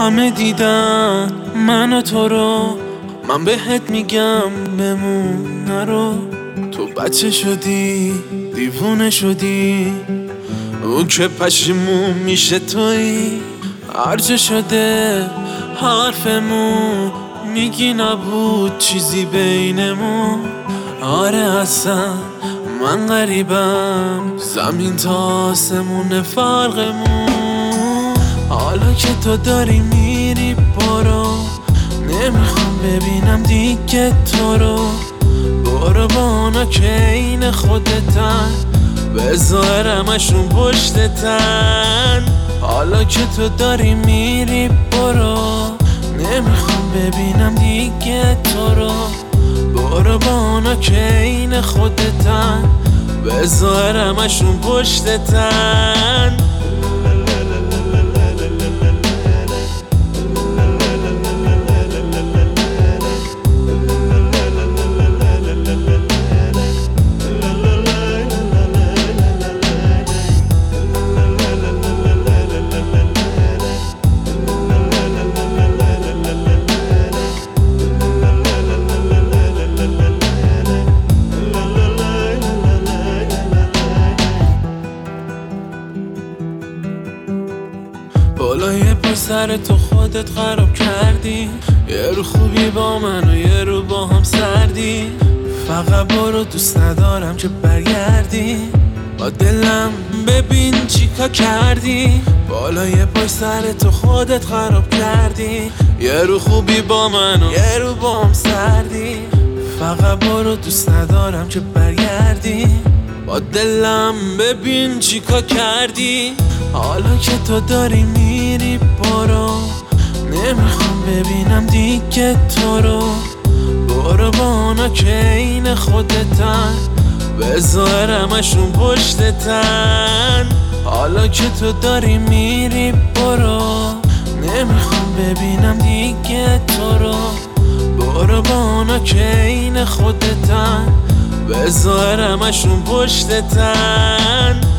همه دیدن من و تو رو، من بهت میگم بمون نرو. تو بچه شدی دیوونه شدی، اون که پشیمون میشه تویی. هرچه شده حرفمون، میگی نبود چیزی بینمون. آره اصلا من غریبم، زمین تا آسمون فرقمون. حالا که تو داری میری برو، نمیخوام ببینم دیگه تو رو. برو با اونا که این خودتن، بذار همشون پشتتن. حالا که تو داری میری برو، نمیخوام ببینم دیگه تو رو. برو با اونا که این خودتن، بذار همشون پشتتن. بالای پا سر تو خودت خراب کردی، یه رو خوبی با من و یه رو با هم سردی. فقط برو دوست ندارم که برگردی، با دلم ببین چیکار کردی. بالای پا سر تو خودت خراب کردی، یه رو خوبی با من و یه رو با هم سردی. فقط برو دوست ندارم که برگردی، با دلم ببین چیکار کردی. حالا که تو داری میری برو، نمیخوام ببینم دیگه تو رو. برو با اونا که این خودتن، بذار همشون پشتتن. حالا که تو داری میری برو، نمیخوام ببینم دیگه تو رو. برو با اونا که این خودتن، بذار همشون پشتتن.